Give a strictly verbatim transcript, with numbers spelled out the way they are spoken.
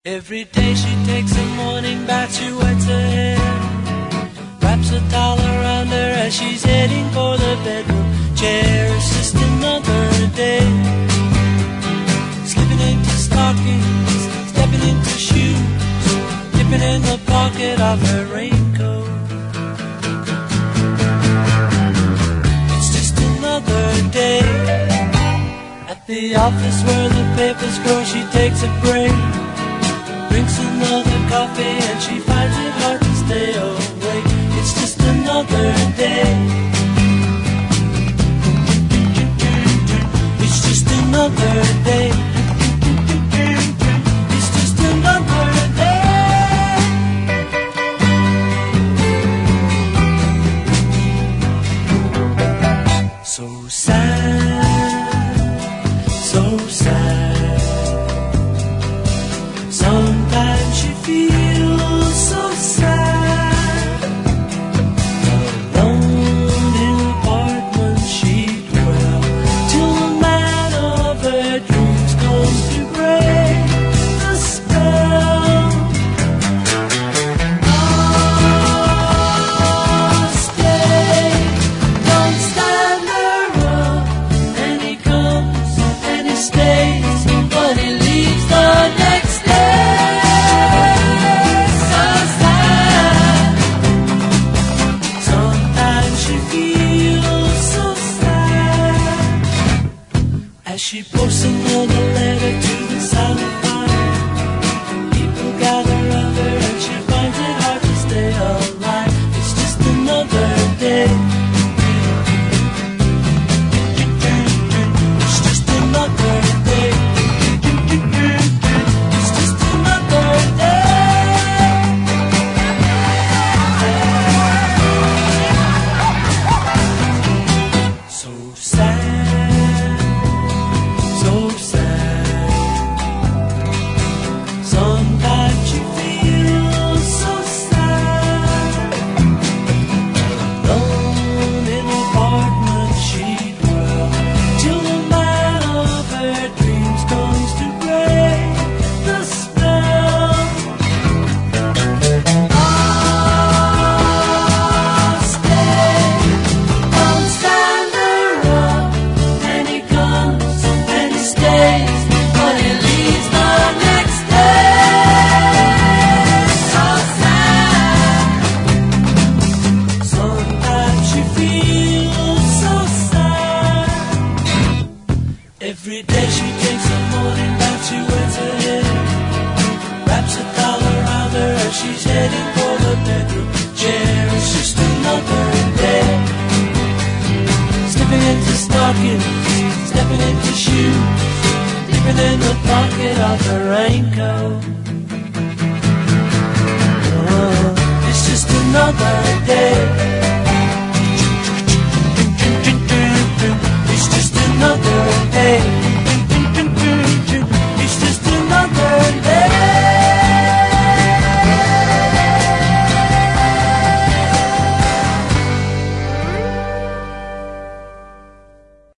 Every day she takes a morning bath, she wets her hair, wraps a towel around her as she's heading for the bedroom chair. It's just another day, slipping into stockings, stepping into shoes, dipping in the pocket of her raincoat. It's just another day, at the office where the papers grow, she takes a break, drinks another coffee and she finds it hard to stay awake. It's just another day. It's just another day. It's just another day. So sad, so sad. Sometimes she feels so sad, alone in an apartment she dwells, till the man of her dreams comes to break the spell. Oh, stay, don't stand around. And he comes and he stays, but he leaves the next day. As she posts another letter to the silent fire, people gather around her and she finds it hard to stay alive. It's just another day. It's just another day. It's just another day. So sad, so sad. Sometimes she feels so sad, alone in an apartment she dwells, till the man of her dreams comes to break the spell. Oh, stay, don't stand around. And he comes and he stays, but he leaves the next day. So sad. Sometimes she feels so sad. Every day she takes a morning bath, she wets her hair, wraps a towel around her as she's heading for the bedroom chair. It's just another day, slipping into stockings, stepping into shoes, dipping in the pocket of her raincoat. Oh, it's just another day. It's just another day.